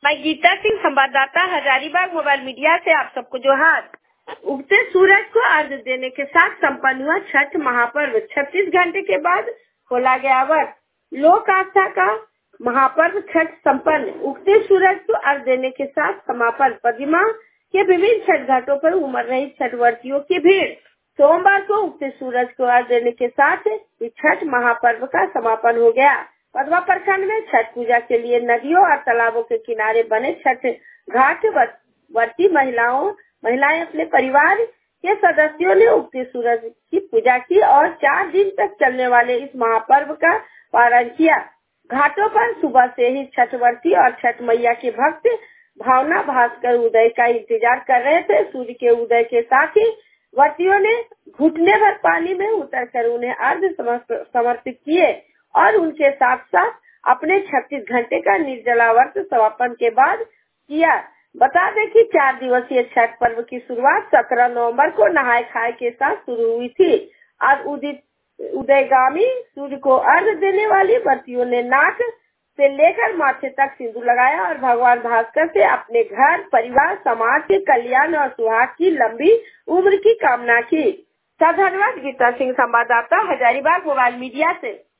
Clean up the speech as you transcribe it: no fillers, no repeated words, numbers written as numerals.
मैं गीता सिंह, संवाददाता, Hazaribagh mobile media से आप सबको जोहार। उगते सूरज को अर्घ्य देने के साथ संपन्न हुआ छठ महापर्व। 36 घंटे के बाद खोला गया व्रत। लोक आस्था का महापर्व छठ संपन्न। उगते सूरज को अर्घ्य देने के साथ समापन। प्रतिमा के विभिन्न छठ घाटों पर उमड़ रही छठव्रतियों की भीड़। सोमवार को उगते सूरज को अर्घ्य देने के साथ छठ महापर्व का समापन हो गया। पदवा प्रखंड में छठ पूजा के लिए नदियों और तालाबों के किनारे बने छठ घाट व्रती महिलाएं अपने परिवार के सदस्यों ने उगते सूरज की पूजा की और 4 दिन तक चलने वाले इस महापर्व का पारण किया। घाटों पर सुबह से ही छठ व्रती और छठ मैया के भक्त भावना भास्कर उदय का इंतजार कर रहे थे। सूर्य के उदय के साथ ही व्रतियों ने घुटने भर पानी में उतरकर उन्हें अर्घ्य समर्पित किए और उनके साथ साथ अपने 36 घंटे का निर्जला व्रत समापन के बाद किया। बता दें कि 4 दिवसीय छठ पर्व की शुरुआत 17 नवंबर को नहाय खाए के साथ शुरू हुई थी। आज उदयगामी सूर्य को अर्घ्य देने वाली व्रतियों ने नाक से लेकर माथे तक सिंदूर लगाया और भगवान भास्कर से अपने घर, परिवार, समाज के कल्याण और सुहाग की लंबी उम्र की कामना की। धन्यवाद। गीता सिंह, संवाददाता, हजारीबाग मोबाइल मीडिया से।